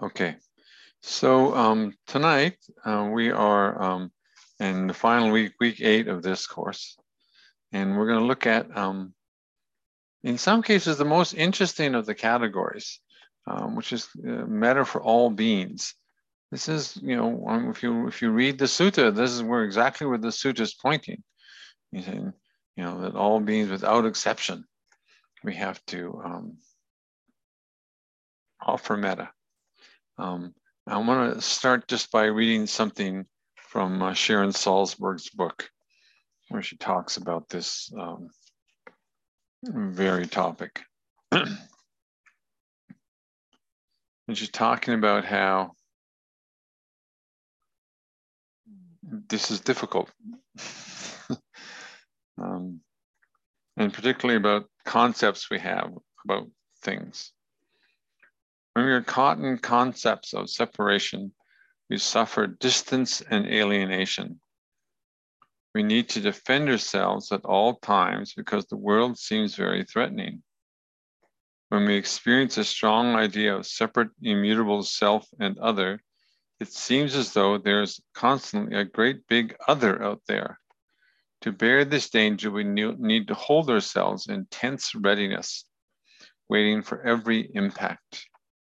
Okay, so tonight we are in the final week 8 of this course, and we're going to look at, in some cases, the most interesting of the categories, which is metta for all beings. This is, if you read the sutta, this is exactly where the sutta is pointing. He's saying, that all beings without exception, we have to offer metta. I want to start just by reading something from Sharon Salzberg's book, where she talks about this very topic. And she's talking about how this is difficult, and particularly about concepts we have about things. When we are caught in concepts of separation, we suffer distance and alienation. We need to defend ourselves at all times because the world seems very threatening. When we experience a strong idea of separate, immutable self and other, it seems as though there's constantly a great big other out there. To bear this danger, we need to hold ourselves in tense readiness, waiting for every impact.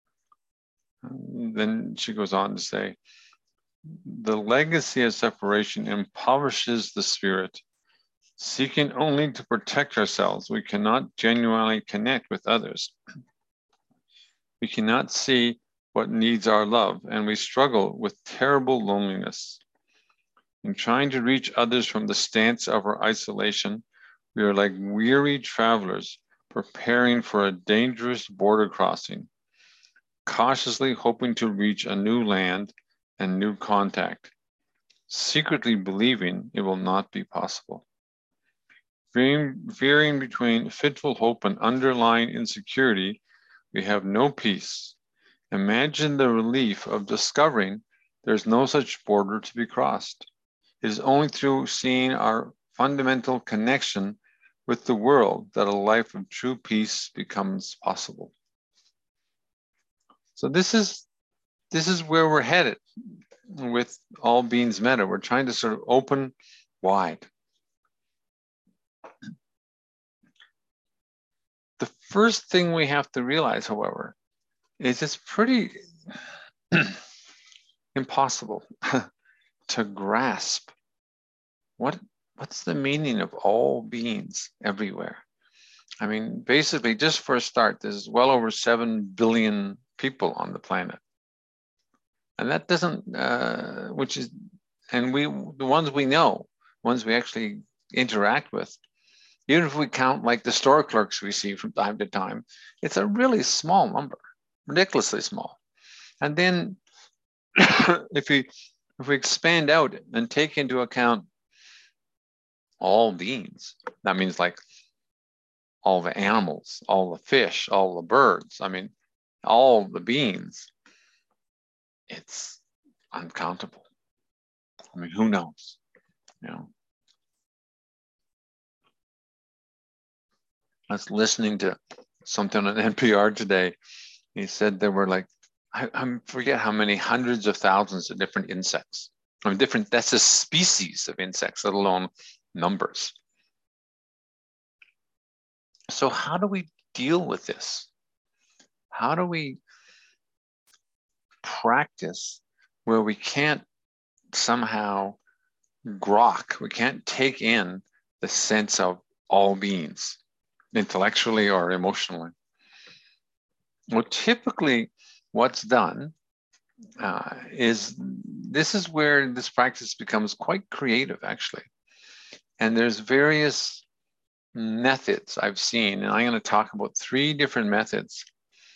Then she goes on to say, the legacy of separation impoverishes the spirit. Seeking only to protect ourselves, we cannot genuinely connect with others. We cannot see what needs our love, and we struggle with terrible loneliness. In trying to reach others from the stance of our isolation, we are like weary travelers preparing for a dangerous border crossing, cautiously hoping to reach a new land and new contact, secretly believing it will not be possible. Veering between fitful hope and underlying insecurity, we have no peace. Imagine the relief of discovering there's no such border to be crossed. It is only through seeing our fundamental connection with the world that a life of true peace becomes possible. So this is where we're headed with All Beings Metta. We're trying to sort of open wide. The first thing we have to realize, however, is it's pretty impossible to grasp what's the meaning of all beings everywhere. I mean, basically, just for a start, there's well over 7 billion people on the planet. And that doesn't, the ones we know, ones we actually interact with, even if we count like the store clerks we see from time to time, it's a really small number, ridiculously small. And then if we expand out and take into account all beings, that means like all the animals, all the fish, all the birds, I mean, all the beings, it's uncountable. I mean, who knows, I was listening to something on NPR today. He said there were like, I forget how many hundreds of thousands of different insects. I mean, that's a species of insects, let alone numbers. So how do we deal with this? How do we practice where we can't somehow grok, we can't take in the sense of all beings, intellectually or emotionally? Well, typically what's done is this is where this practice becomes quite creative, actually. And there's various methods I've seen, and I'm going to talk about 3 different methods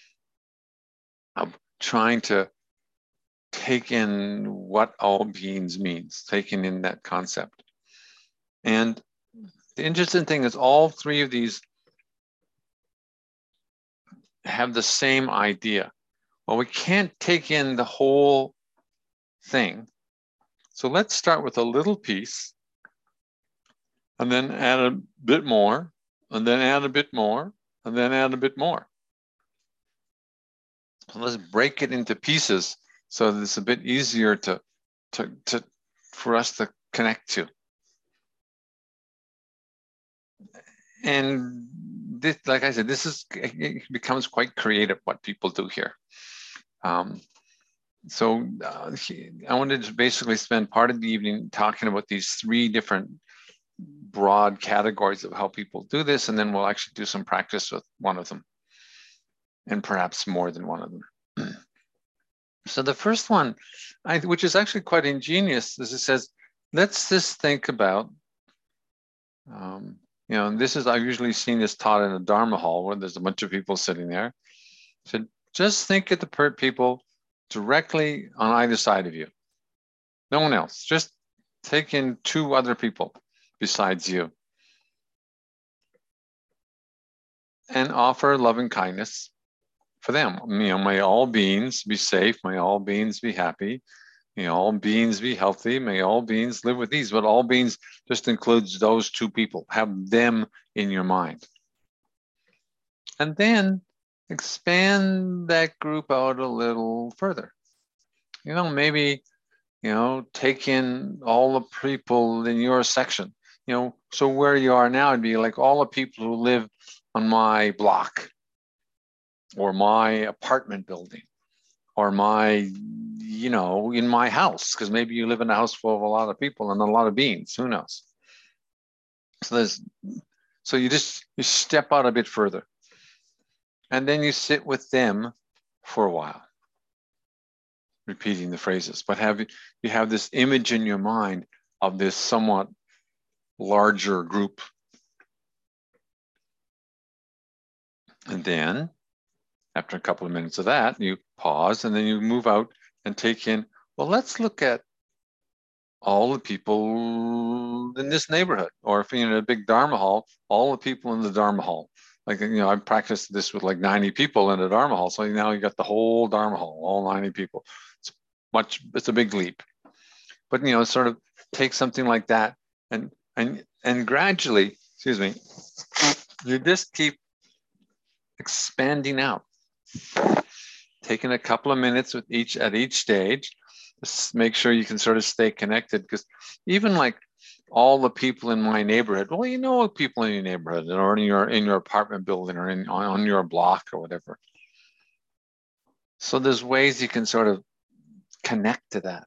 of trying to take in what all beings means, taking in that concept. And the interesting thing is all 3 of these have the same idea. Well, we can't take in the whole thing. So let's start with a little piece and then add a bit more, and then add a bit more, and then add a bit more. So let's break it into pieces so that it's a bit easier for us to connect to. And this, like I said, it becomes quite creative what people do here. So I wanted to basically spend part of the evening talking about these 3 different broad categories of how people do this, and then we'll actually do some practice with one of them, and perhaps more than one of them. So the first one, which is actually quite ingenious, is it says, let's just think about, this is, I've usually seen this taught in a Dharma hall where there's a bunch of people sitting there. So just think of the people directly on either side of you. No one else. Just take in 2 other people besides you. And offer loving kindness for them. May all beings be safe. May all beings be happy. May all beings be healthy. May all beings live with ease. But all beings just includes those 2 people. Have them in your mind. And then expand that group out a little further. Maybe, take in all the people in your section. So where you are now, it'd be like all the people who live on my block or my apartment building or my, in my house, because maybe you live in a house full of a lot of people and a lot of beings, who knows? So you step out a bit further and then you sit with them for a while, repeating the phrases, but you have this image in your mind of this somewhat larger group. And then after a couple of minutes of that, you pause and then you move out and take in, well, let's look at all the people in this neighborhood, or if you're in a big Dharma hall, all the people in the Dharma hall. Like, I've practiced this with like 90 people in a Dharma hall. So now you got the whole Dharma hall, all 90 people. It's a big leap. But, sort of take something like that and gradually, excuse me, you just keep expanding out, taking a couple of minutes at each stage. Just make sure you can sort of stay connected, because even like all the people in my neighborhood, well, people in your neighborhood or in your apartment building or on your block or whatever. So there's ways you can sort of connect to that.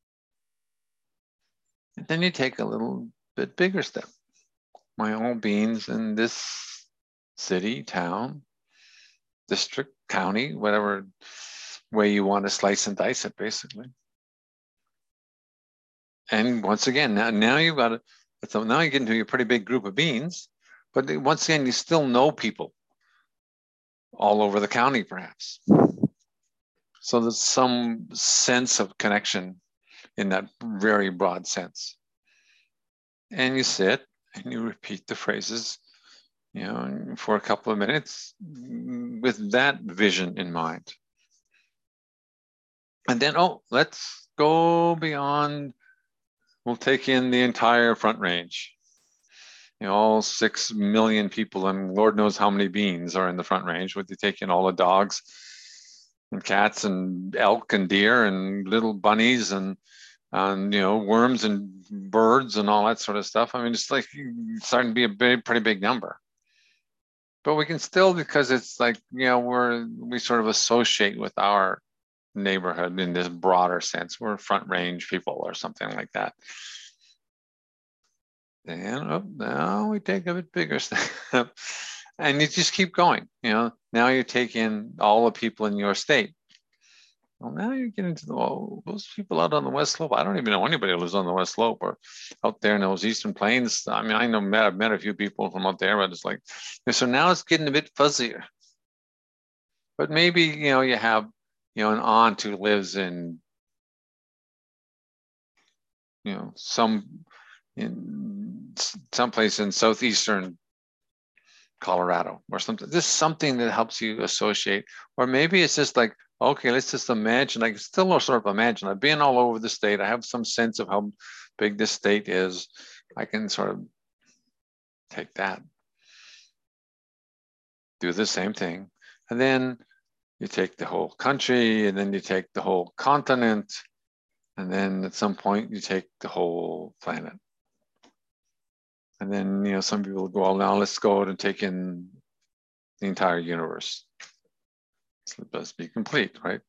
And then you take a little bit bigger step. My all beings in this city, town, district, county, whatever way you want to slice and dice it, basically. And once again, now you've got to, so now you get into a pretty big group of beings, but once again, you still know people all over the county, perhaps. So there's some sense of connection in that very broad sense. And you sit and you repeat the phrases, for a couple of minutes with that vision in mind. And then, let's go beyond. We'll take in the entire Front Range. All 6 million people and Lord knows how many beings are in the Front Range. Would you take in all the dogs and cats and elk and deer and little bunnies and worms and birds and all that sort of stuff? I mean, it's like starting to be pretty big number. But we can still, because it's like, we sort of associate with our neighborhood in this broader sense. We're Front Range people or something like that. And now we take a bit bigger step. And you just keep going. Now you take in all the people in your state. Well, now you get into those people out on the West Slope. I don't even know anybody who lives on the West Slope or out there in those Eastern Plains. I mean, I've met a few people from out there, but it's like, so now it's getting a bit fuzzier. But maybe, you have, an aunt who lives in, someplace in southeastern Colorado or something. Just something that helps you associate. Or maybe it's just like, okay, let's just imagine. I can still sort of imagine. I've been all over the state. I have some sense of how big this state is. I can sort of take that, do the same thing. And then you take the whole country, and then you take the whole continent, and then at some point you take the whole planet. And then, you know, some people go, well, now let's go out and take in the entire universe. So let's be complete, right?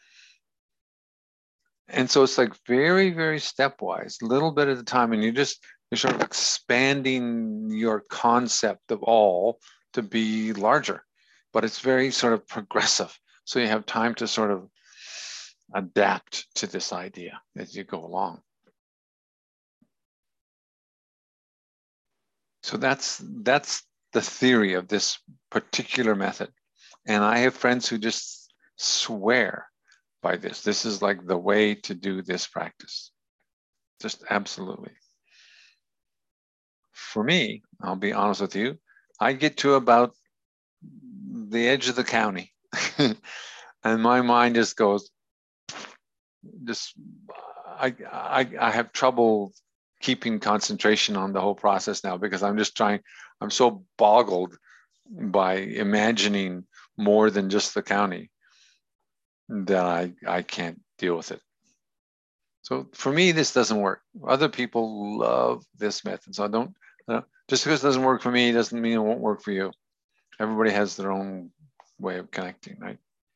And so it's like very, very stepwise, little bit at a time, and you're sort of expanding your concept of all to be larger, but it's very sort of progressive. So you have time to sort of adapt to this idea as you go along. So that's the theory of this particular method. And I have friends who just swear by this. This is like the way to do this practice. Just absolutely. For me, I'll be honest with you, I get to about the edge of the county and my mind just goes, I have trouble keeping concentration on the whole process now because I'm so boggled by imagining more than just the county that I can't deal with it. So for me, this doesn't work. Other people love this method. So I don't, just because it doesn't work for me doesn't mean it won't work for you. Everybody has their own way of connecting, right?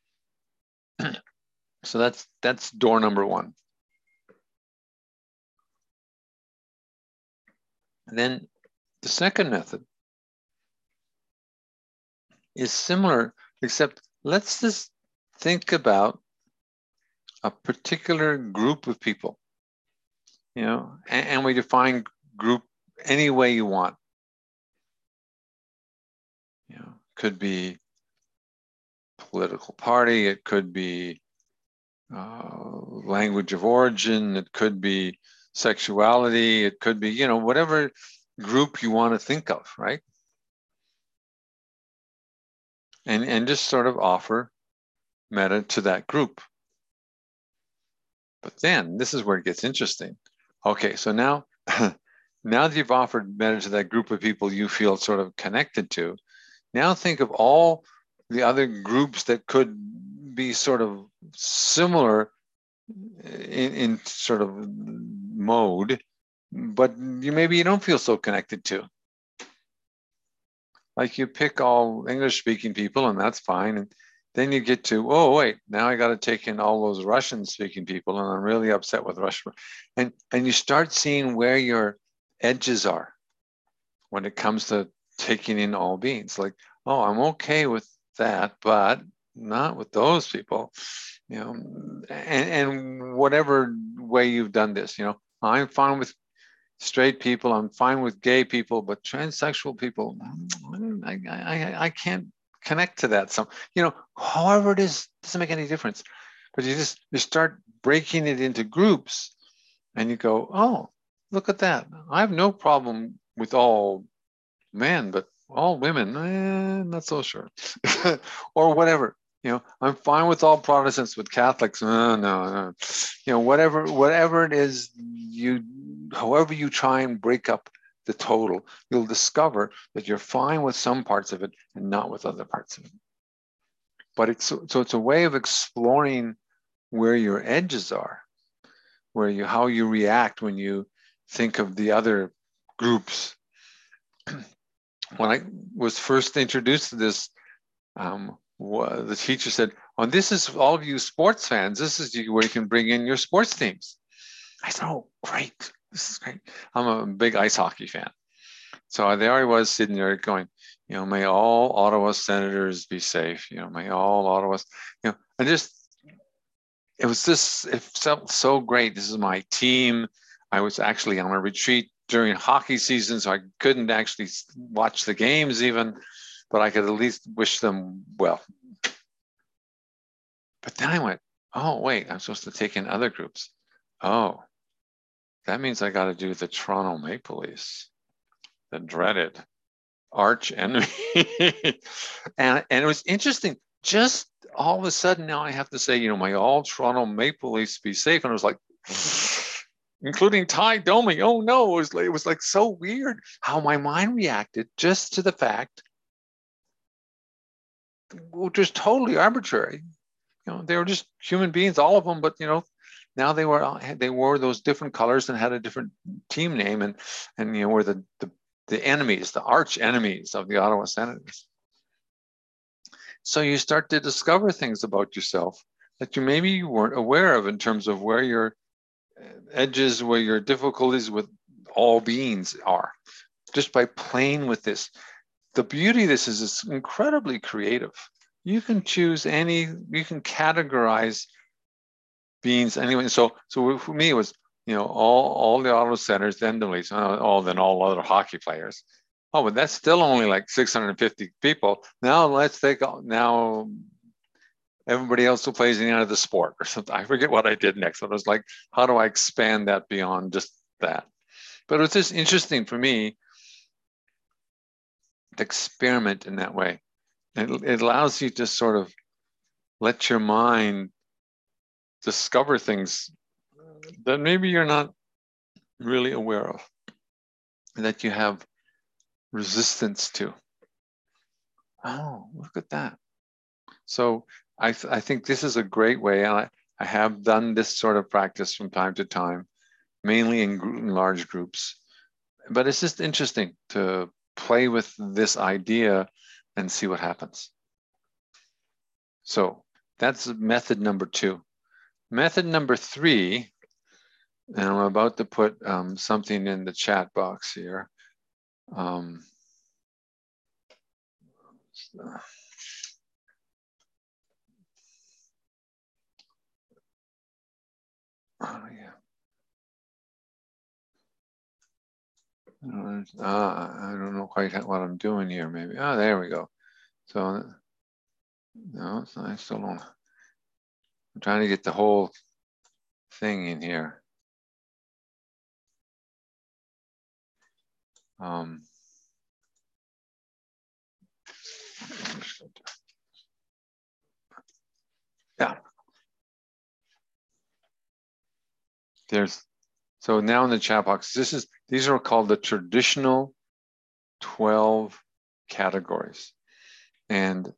So that's door number one. And then the second method is similar, except let's just think about a particular group of people, you know, and we define group any way you want. You know, could be political party, it could be language of origin, it could be sexuality, it could be, you know, whatever group you want to think of, right? And just sort of offer metta to that group. But then this is where it gets interesting. Okay, so now, now that you've offered metta to that group of people you feel sort of connected to, now think of all the other groups that could be sort of similar in sort of mode, but maybe you don't feel so connected to. Like you pick all English-speaking people, and that's fine. And then you get to, oh, wait, now I got to take in all those Russian-speaking people, and I'm really upset with Russia. And you start seeing where your edges are when it comes to taking in all beings. Like, oh, I'm okay with that, but not with those people. You know, and whatever way you've done this, you know, I'm fine with straight people, I'm fine with gay people, but transsexual people, I can't connect to that. So, you know, however it is, doesn't make any difference. But you start breaking it into groups and you go, oh, look at that. I have no problem with all men, but all women, not so sure. Or whatever. You know, I'm fine with all Protestants, but Catholics, no. You know, whatever it is, however you try and break up the total, you'll discover that you're fine with some parts of it and not with other parts of it. But it's a way of exploring where your edges are, how you react when you think of the other groups. When I was first introduced to this, the teacher said, "Oh, this is all of you sports fans. This is where you can bring in your sports teams." I said, "Oh, great! This is great." I'm a big ice hockey fan, so there I was sitting there going, "You know, may all Ottawa Senators be safe. You know, may all Ottawa, you know," and just it felt so great. This is my team. I was actually on a retreat during hockey season, so I couldn't actually watch the games even, but I could at least wish them well. But then I went, oh, wait, I'm supposed to take in other groups. Oh, that means I got to do the Toronto Maple Leafs, the dreaded arch enemy. and it was interesting. Just all of a sudden now I have to say, you know, may all Toronto Maple Leafs be safe. And I was like, including Ty Domi. Oh no, it was like so weird how my mind reacted just to the fact just totally arbitrary. You know, they were just human beings, all of them, but you know, now they wore those different colors and had a different team name, and you know, were the enemies, the arch enemies of the Ottawa Senators. So you start to discover things about yourself that you weren't aware of in terms of where your edges, where your difficulties with all beings are, just by playing with this. The beauty of this is it's incredibly creative. You can choose you can categorize beings anyway. So for me, it was, you know, all the Ottawa Senators, then the Leafs, then all other hockey players. Oh, but that's still only like 650 people. Now let's take now everybody else who plays in the sport or something. I forget what I did next. But it was like, how do I expand that beyond just that? But it's just interesting for me to experiment in that way. It allows you to sort of let your mind discover things that maybe you're not really aware of, that you have resistance to. Oh, look at that. So I think this is a great way, and I have done this sort of practice from time to time, mainly in large groups. But it's just interesting to play with this idea and see what happens. So that's method number 2. Method number 3, and I'm about to put something in the chat box here. Oh, yeah. I don't know quite what I'm doing here, maybe. Oh, there we go. So, no, I still don't. I'm trying to get the whole thing in here. Yeah. So now in the chat box, these are called the traditional 12 categories. And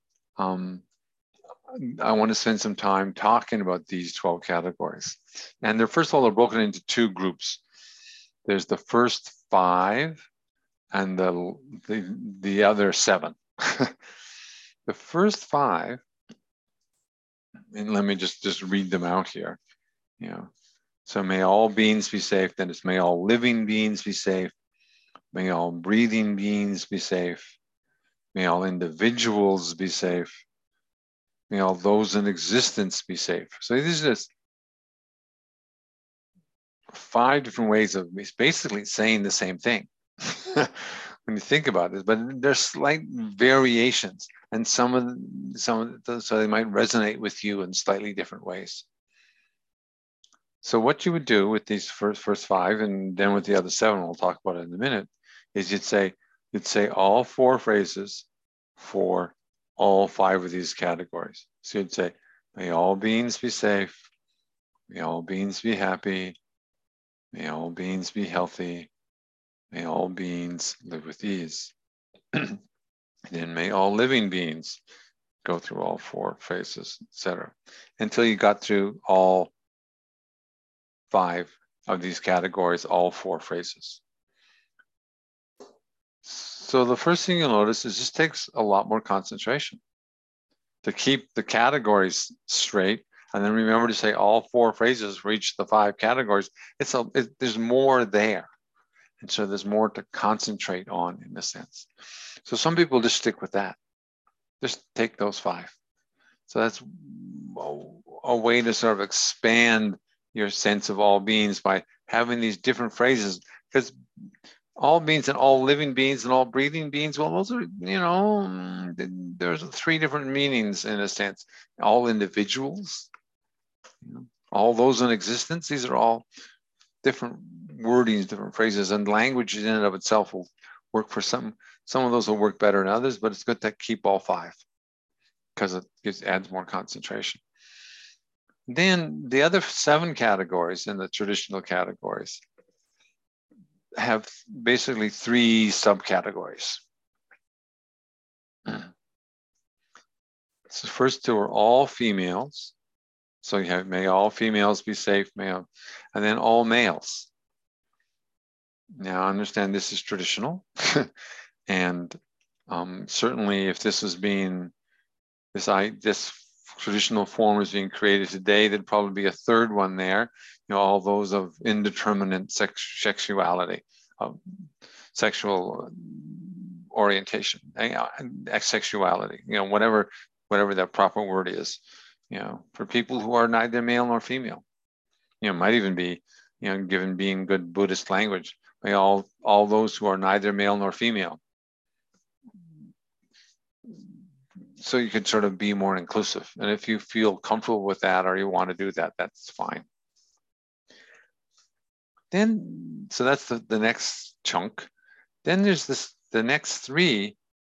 I want to spend some time talking about these 12 categories. And first of all, they're broken into 2 groups. There's the first 5 and the other 7. The first 5, and let me just read them out here. You know, so may all beings be safe. Then it's may all living beings be safe. May all breathing beings be safe. May all individuals be safe. May all those in existence be safe. So these are just 5 different ways of basically saying the same thing when you think about it. But there's slight variations, and some of them, so they might resonate with you in slightly different ways. So what you would do with these first 5, and then with the other 7, we'll talk about it in a minute, is you'd say all 4 phrases for all 5 of these categories. So you'd say, may all beings be safe, may all beings be happy, may all beings be healthy, may all beings live with ease. Then may all living beings go through all 4 phases, etc., until you got through all 5 of these categories, all 4 phrases. So the first thing you'll notice is this takes a lot more concentration to keep the categories straight, and then remember to say all 4 phrases for each of the 5 categories. There's more there, and so there's more to concentrate on in a sense. So some people just stick with that. Just take those 5. So that's a way to sort of expand your sense of all beings by having these different phrases, because all beings and all living beings and all breathing beings, well, those are, you know, there's 3 different meanings in a sense. All individuals, you know, all those in existence, these are all different wordings, different phrases, and language in and of itself will work for some of those will work better than others, but it's good to keep all 5 because it adds more concentration. Then the other 7 categories in the traditional categories have basically 3 subcategories. So the first two are all females. So you have, may all females be safe, and then all males. Now, I understand this is traditional, and certainly if this was being, this traditional form is being created today, there'd probably be a third one there, all those of indeterminate sexuality, sexual orientation, sexuality, whatever that proper word is, for people who are neither male nor female. Might even be, given being good Buddhist language, may all those who are neither male nor female. So you could sort of be more inclusive. And if you feel comfortable with that or you want to do that, that's fine. Then, so that's the next chunk. Then there's the next three,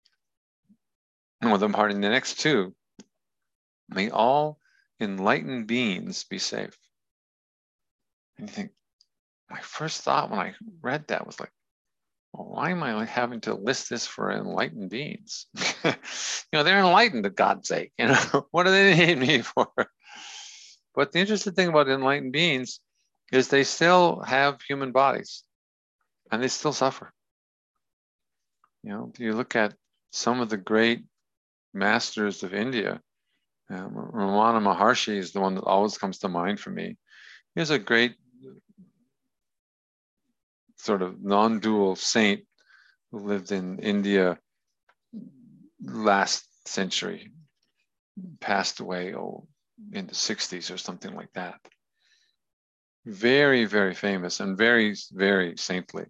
the next two, may all enlightened beings be safe. And you think, my first thought when I read that was like, well, why am I having to list this for enlightened beings? They're enlightened, for God's sake. What do they need me for? But the interesting thing about enlightened beings is they still have human bodies and they still suffer. You look at some of the great masters of India. Ramana Maharshi is the one that always comes to mind for me. He was a great sort of non-dual saint who lived in India last century, passed away in the 60s or something like that. Very, very famous and very, very saintly.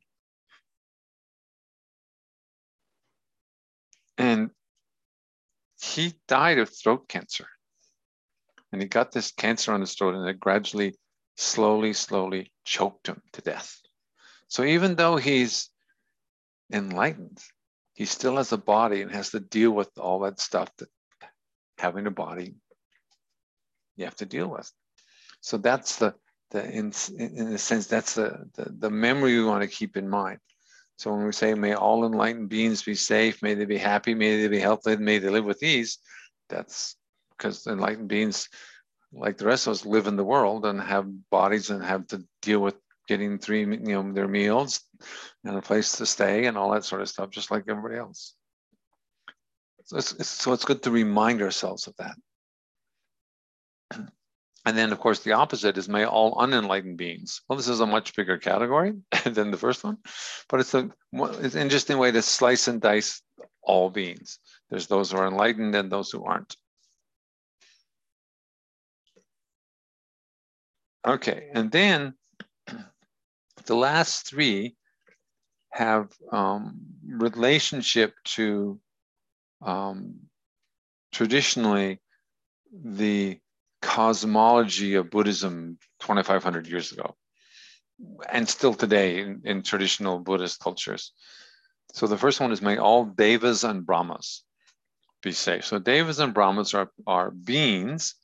And he died of throat cancer. And he got this cancer on his throat and it gradually, slowly choked him to death. So even though he's enlightened, he still has a body and has to deal with all that stuff that having a body you have to deal with. So that's in a sense, that's the memory we want to keep in mind. So when we say, may all enlightened beings be safe, may they be happy, may they be healthy, may they live with ease, that's because enlightened beings, like the rest of us, live in the world and have bodies and have to deal with getting their meals and a place to stay and all that sort of stuff, just like everybody else. So it's good to remind ourselves of that. And then, of course, the opposite is may all unenlightened beings. Well, this is a much bigger category than the first one, but it's an interesting way to slice and dice all beings. There's those who are enlightened and those who aren't. Okay, and then the last three have relationship to traditionally the cosmology of Buddhism 2,500 years ago, and still today in traditional Buddhist cultures. So the first one is may all devas and brahmas be safe. So devas and brahmas are beings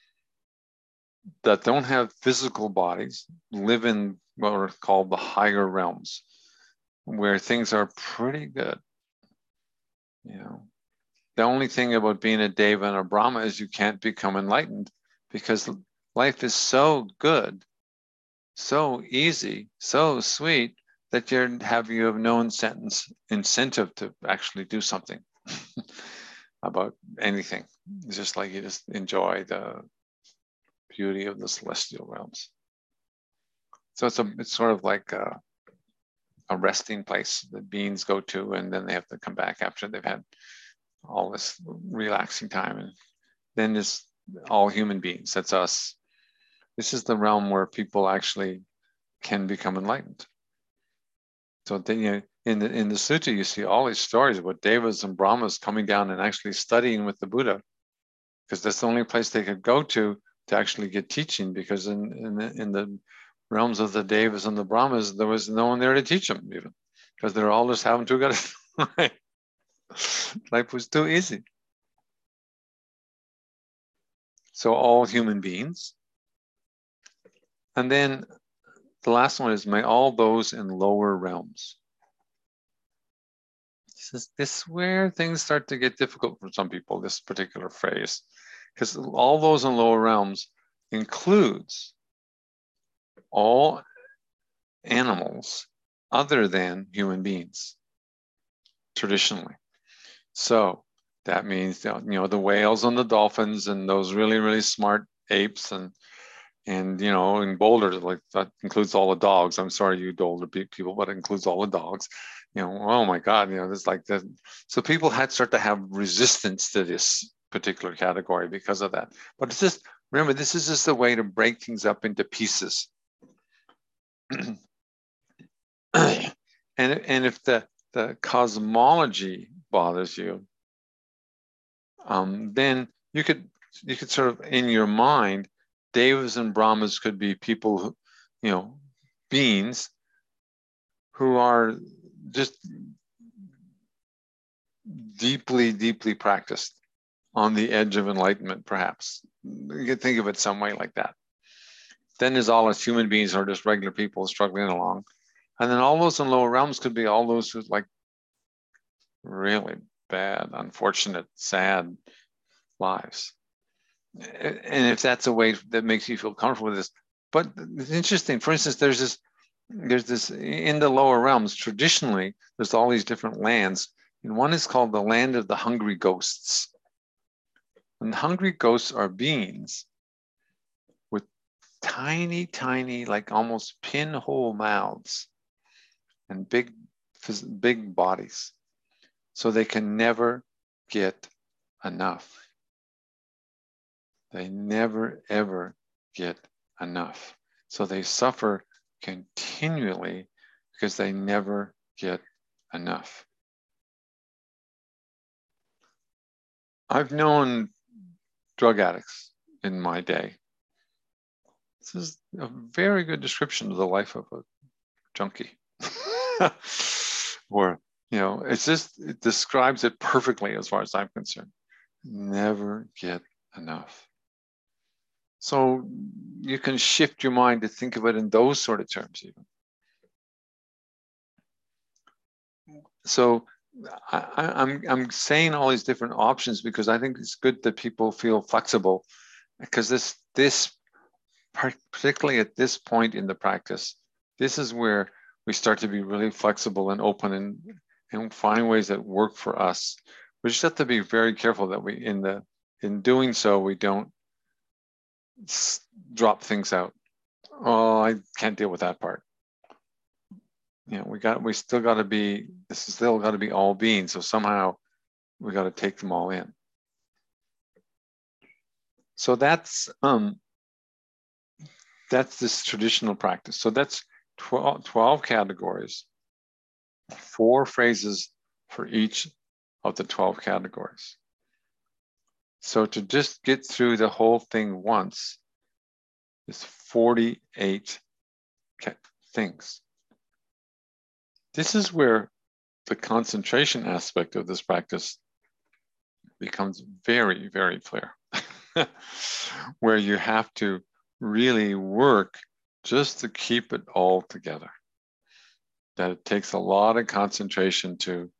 that don't have physical bodies, live in what are called the higher realms, where things are pretty good. The only thing about being a deva and a brahma is you can't become enlightened, because life is so good, so easy, so sweet, that you have no incentive to actually do something about anything. It's just like you just enjoy the beauty of the celestial realms. So it's sort of like a resting place that beings go to, and then they have to come back after they've had all this relaxing time. And then there's all human beings, that's us. This is the realm where people actually can become enlightened. So then, in the sutta, you see all these stories about devas and brahmas coming down and actually studying with the Buddha, because that's the only place they could go to actually get teaching, because in the realms of the devas and the brahmas, there was no one there to teach them, even, because they're all just having to get it. Life was too easy. So all human beings. And then the last one is may all those in lower realms. this where things start to get difficult for some people, this particular phrase, because all those in lower realms includes all animals other than human beings, traditionally. So that means, you know, the whales and the dolphins and those really, really smart apes and you know, in Boulder, like that includes all the dogs. I'm sorry, you Boulder people, but it includes all the dogs. You know, oh my God, you know, it's like that. So people had start to have resistance to this particular category because of that. But it's just, remember, this is just a way to break things up into pieces. and if the cosmology bothers you, then you could sort of in your mind, Devas and Brahmas could be people who, you know, beings who are just deeply, deeply practiced on the edge of enlightenment, perhaps. You could think of it some way like that. Then there's all us human beings who are just regular people struggling along. And then all those in lower realms could be all those who like really bad, unfortunate, sad lives. And if that's a way that makes you feel comfortable with this. But it's interesting, for instance, there's this in the lower realms, traditionally, there's all these different lands. And one is called the land of the hungry ghosts. And the hungry ghosts are beings with tiny, tiny, like almost pinhole mouths and big bodies. So they can never get enough. They never, ever get enough. So they suffer continually because they never get enough. I've known drug addicts in my day. This is a very good description of the life of a junkie. Where, you know, it describes it perfectly as far as I'm concerned. Never get enough. So you can shift your mind to think of it in those sort of terms even. So I'm saying all these different options because I think it's good that people feel flexible, because this particularly at this point in the practice, this is where we start to be really flexible and open and find ways that work for us. We just have to be very careful that we in doing so we don't drop things out. Oh, I can't deal with that part. You know, we still got to be, this is still got to be all beings. So somehow we got to take them all in. So that's this traditional practice. So that's 12 categories, 4 phrases for each of the 12 categories. So to just get through the whole thing once is 48 things. This is where the concentration aspect of this practice becomes very, very clear, where you have to really work just to keep it all together. That it takes a lot of concentration to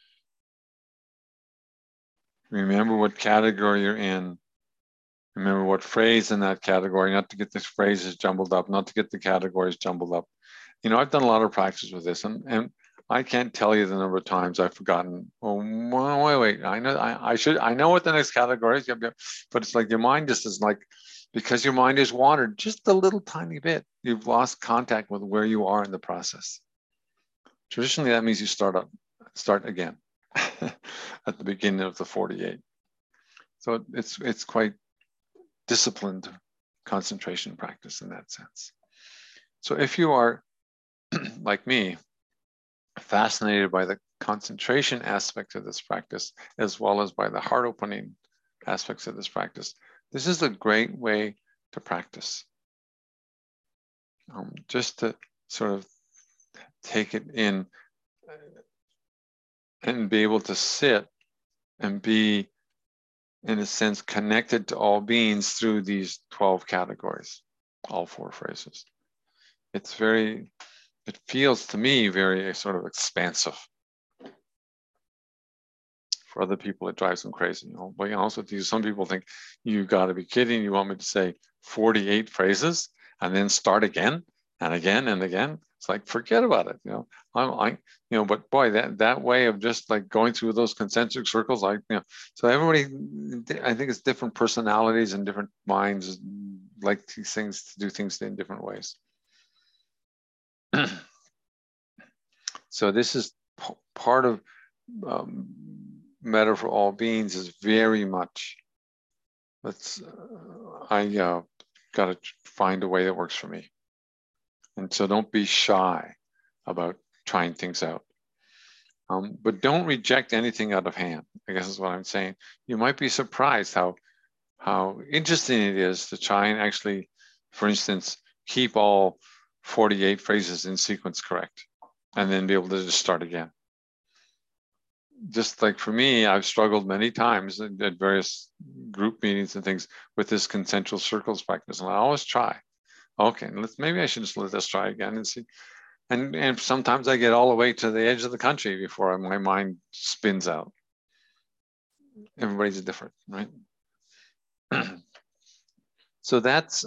remember what category you're in, remember what phrase in that category, not to get the phrases jumbled up, not to get the categories jumbled up. You know, I've done a lot of practice with this, and I can't tell you the number of times I've forgotten. Oh, wait. I know what the next category is, but it's like your mind just is like, because your mind is wandered just a little tiny bit, you've lost contact with where you are in the process. Traditionally, that means you start again at the beginning of the 48. So it's quite disciplined concentration practice in that sense. So if you are like me, fascinated by the concentration aspect of this practice, as well as by the heart opening aspects of this practice, this is a great way to practice. Just to sort of take it in and be able to sit and be, in a sense, connected to all beings through these 12 categories, all 4 phrases. It feels to me very sort of expansive. For other people, it drives them crazy. You know, but also with you, some people think you got to be kidding. You want me to say 48 phrases and then start again and again and again? It's like, forget about it. You know, you know, but boy, that way of just like going through those concentric circles, like, you know, so everybody, I think it's different personalities and different minds like these things to do things in different ways. So this is part of Meta for All Beings is very much, I got to find a way that works for me. And so don't be shy about trying things out. But don't reject anything out of hand, I guess is what I'm saying. You might be surprised how interesting it is to try and actually, for instance, keep all 48 phrases in sequence correct, and then be able to just start again. Just like for me, I've struggled many times at various group meetings and things with this concentric circles practice, and I always try. Okay, maybe I should just let this try again and see. And sometimes I get all the way to the edge of the country before my mind spins out. Everybody's different, right? So that's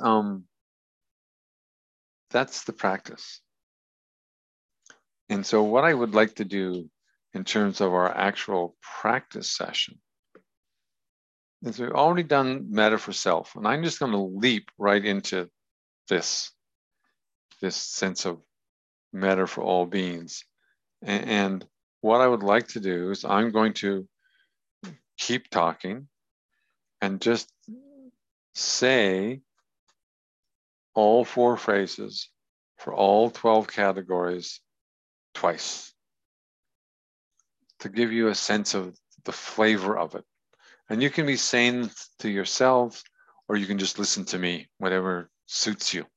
the practice. And so what I would like to do in terms of our actual practice session is we've already done Metta for Self, and I'm just going to leap right into this sense of Metta for all beings. And what I would like to do is I'm going to keep talking and just say all 4 phrases for all 12 categories twice to give you a sense of the flavor of it. And you can be saying to yourself, or you can just listen to me, whatever suits you.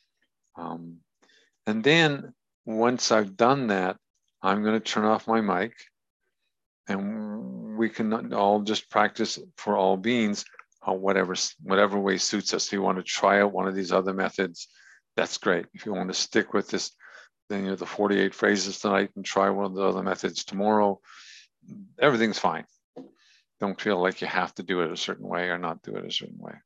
And then once I've done that, I'm going to turn off my mic, and we can all just practice for all beings, whatever way suits us. If you want to try out one of these other methods, that's great. If you want to stick with this, then the 48 phrases tonight and try one of the other methods tomorrow, everything's fine. Don't feel like you have to do it a certain way or not do it a certain way.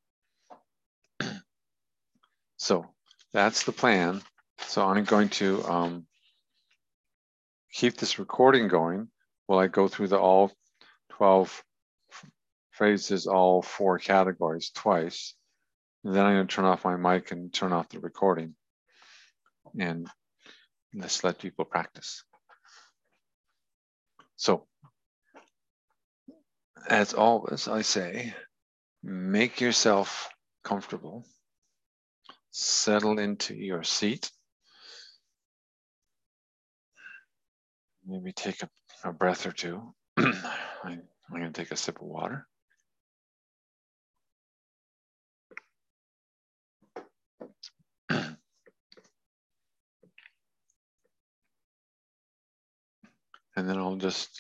So that's the plan. So I'm going to keep this recording going while I go through the all 12 phrases, all 4 categories twice. And then I'm going to turn off my mic and turn off the recording. And let's let people practice. So, as always, I say, make yourself comfortable. Settle into your seat. Maybe take a breath or two. I'm going to take a sip of water. And then I'll just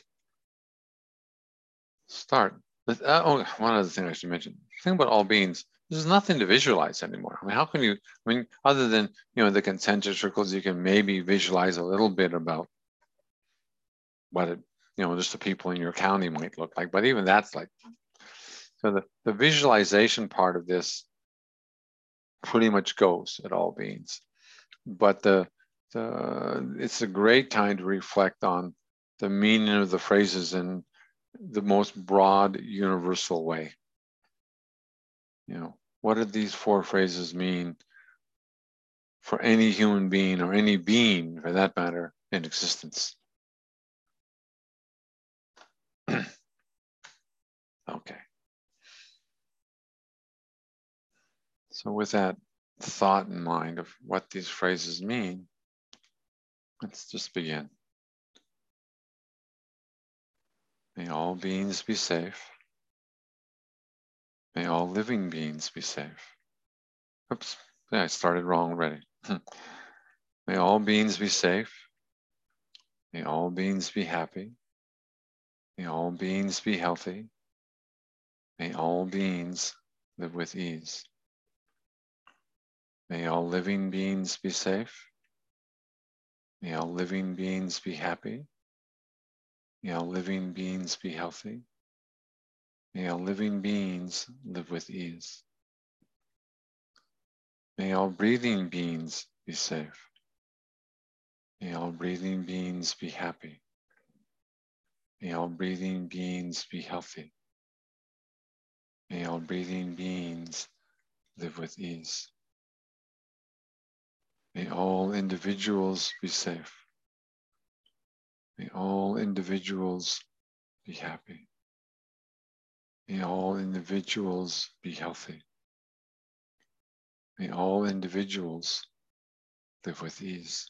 start. One other thing I should mention. The thing about all beings, there's nothing to visualize anymore. I mean, how can you, other than, the concentric circles, you can maybe visualize a little bit about what it, just the people in your county might look like. But even that's like, so the visualization part of this pretty much goes at all beings. But it's a great time to reflect on the meaning of the phrases in the most broad, universal way. What do these 4 phrases mean for any human being or any being, for that matter, in existence? Okay. So with that thought in mind of what these phrases mean, let's just begin. May all beings be safe. May all living beings be safe. Oops, yeah, I started wrong already. May all beings be safe. May all beings be happy. May all beings be healthy. May all beings live with ease. May all living beings be safe. May all living beings be happy. May all living beings be healthy. May all living beings live with ease. May all breathing beings be safe. May all breathing beings be happy. May all breathing beings be healthy. May all breathing beings live with ease. May all individuals be safe. May all individuals be happy. May all individuals be healthy. May all individuals live with ease.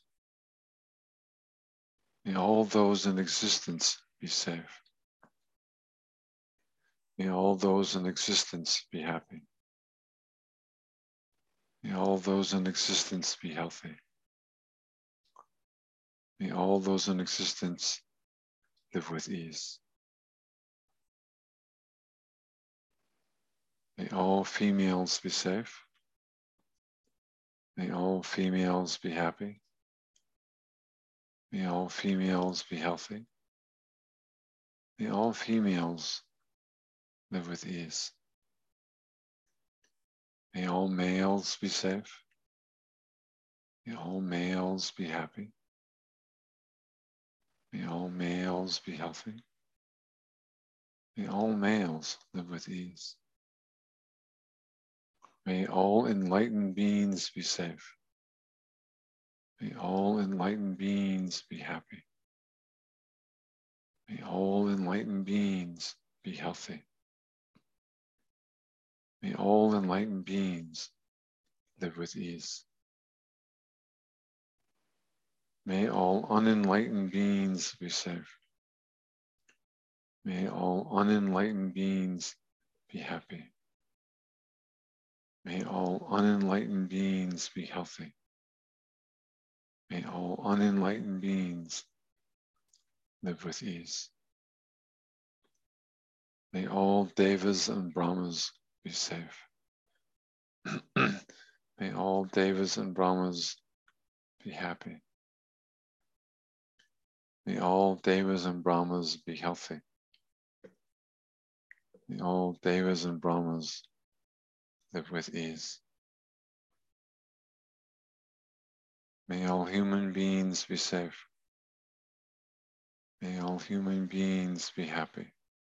May all those in existence be safe. May all those in existence be happy. May all those in existence be healthy. May all those in existence live with ease. May all females be safe. May all females be happy. May all females be healthy. May all females live with ease. May all males be safe. May all males be happy. May all males be healthy. May all males live with ease. May all enlightened beings be safe. May all enlightened beings be happy. May all enlightened beings be healthy. May all enlightened beings live with ease. May all unenlightened beings be safe. May all unenlightened beings be happy. May all unenlightened beings be healthy. May all unenlightened beings live with ease. May all devas and brahmas be safe. May all devas and brahmas be happy. May all devas and brahmas be healthy. May all devas and brahmas live with ease. May all human beings be safe. May all human beings be happy.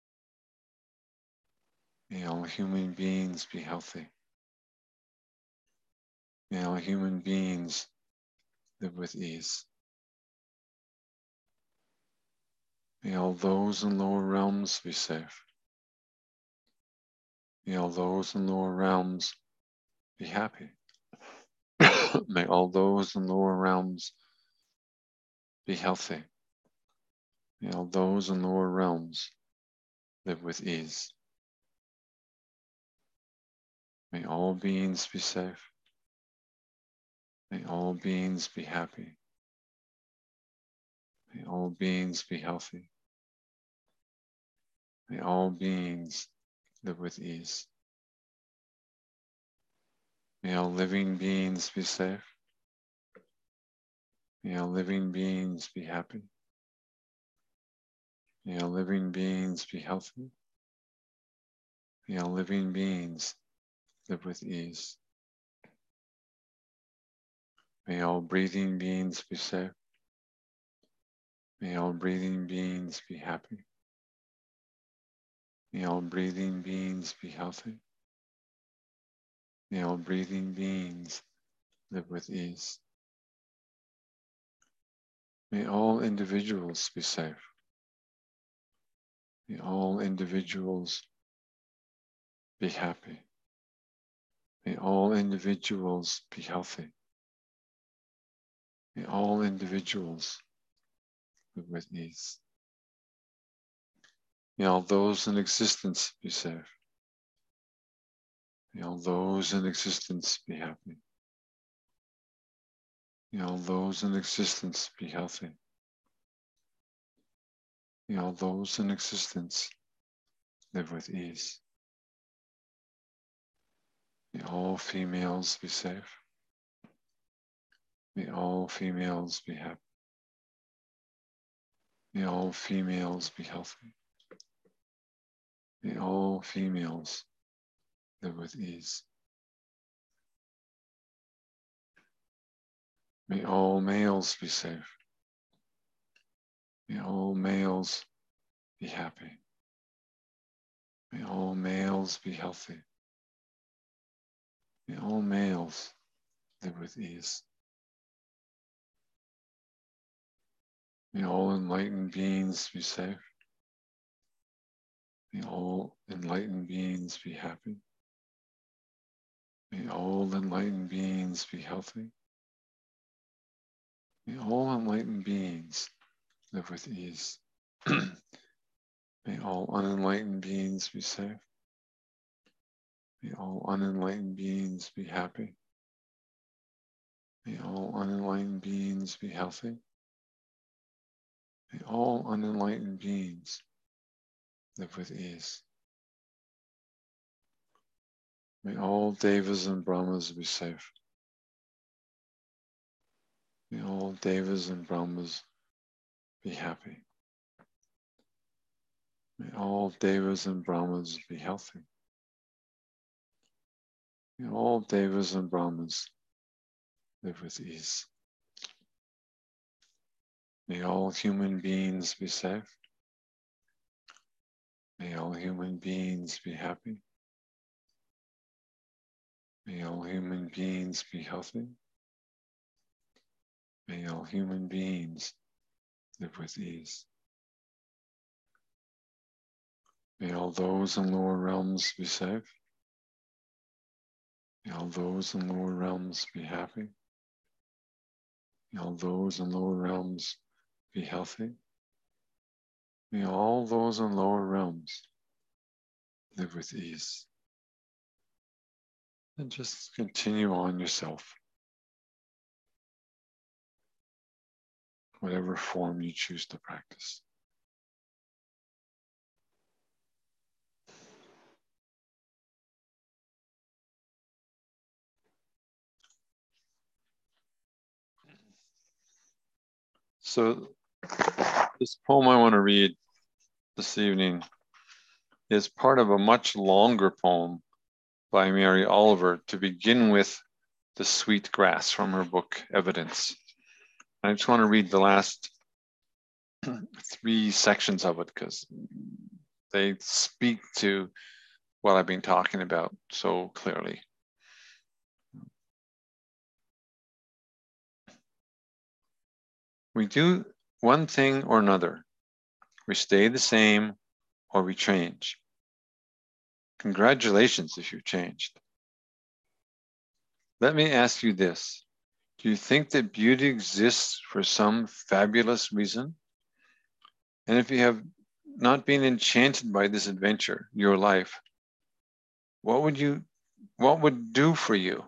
May all human beings be healthy. May all human beings live with ease. May all those in lower realms be safe. May all those in lower realms be happy. May all those in lower realms be healthy. May all those in lower realms live with ease. May all beings be safe. May all beings be happy. May all beings be healthy. May all beings live with ease. May all living beings be safe. May all living beings be happy. May all living beings be healthy. May all living beings live with ease. May all breathing beings be safe. May all breathing beings be happy. May all breathing beings be healthy. May all breathing beings live with ease. May all individuals be safe. May all individuals be happy. May all individuals be healthy. May all individuals live with ease. May all those in existence be safe. May all those in existence be happy. May all those in existence be healthy. May all those in existence live with ease. May all females be safe. May all females be happy. May all females be healthy. May all females live with ease. May all males be safe. May all males be happy. May all males be healthy. May all males live with ease. May all enlightened beings be safe. May all enlightened beings be happy. May all enlightened beings be healthy. May all enlightened beings live with ease. May all unenlightened beings be safe. May all unenlightened beings be happy. May all unenlightened beings be healthy. May all unenlightened beings live with ease. May all devas and brahmas be safe. May all devas and brahmas be happy. May all devas and brahmas be healthy. May all devas and brahmas live with ease. May all human beings be safe. May all human beings be happy. May all human beings be healthy. May all human beings live with ease. May all those in lower realms be safe. May all those in lower realms be happy. May all those in lower realms be healthy. May all those in lower realms live with ease. And just continue on yourself, whatever form you choose to practice. So this poem I want to read this evening is part of a much longer poem by Mary Oliver to begin with the sweet grass from her book, Evidence. I just want to read the last 3 sections of it because they speak to what I've been talking about so clearly. We do one thing or another. We stay the same or we change. Congratulations if you've changed. Let me ask you this. Do you think that beauty exists for some fabulous reason? And if you have not been enchanted by this adventure, your life, what would do for you?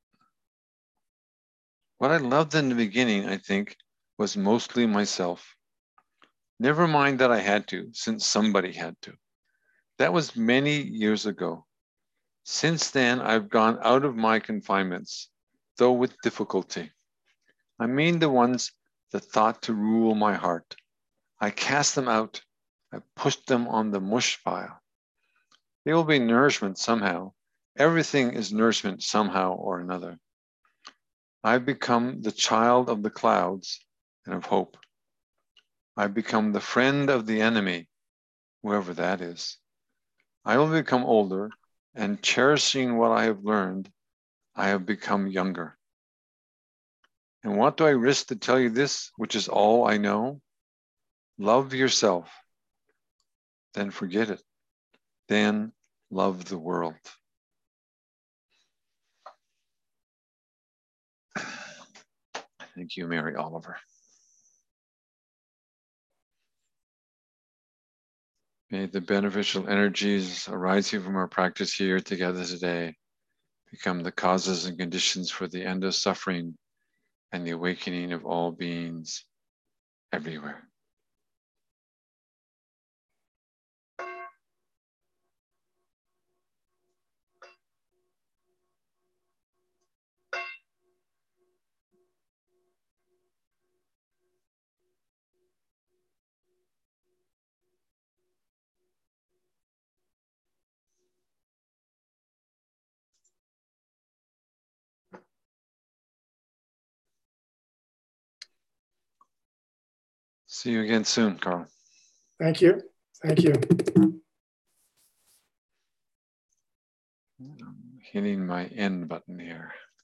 What I loved in the beginning, I think, was mostly myself. Never mind that I had to, since somebody had to. That was many years ago. Since then, I've gone out of my confinements, though with difficulty. I mean the ones that thought to rule my heart. I cast them out. I pushed them on the mush pile. They will be nourishment somehow. Everything is nourishment somehow or another. I've become the child of the clouds and of hope. I've become the friend of the enemy, whoever that is. I will become older, and cherishing what I have learned, I have become younger. And what do I risk to tell you this, which is all I know? Love yourself, then forget it. Then love the world. Thank you, Mary Oliver. May the beneficial energies arising from our practice here together today become the causes and conditions for the end of suffering and the awakening of all beings everywhere. See you again soon, Carl. Thank you. Thank you. I'm hitting my end button here.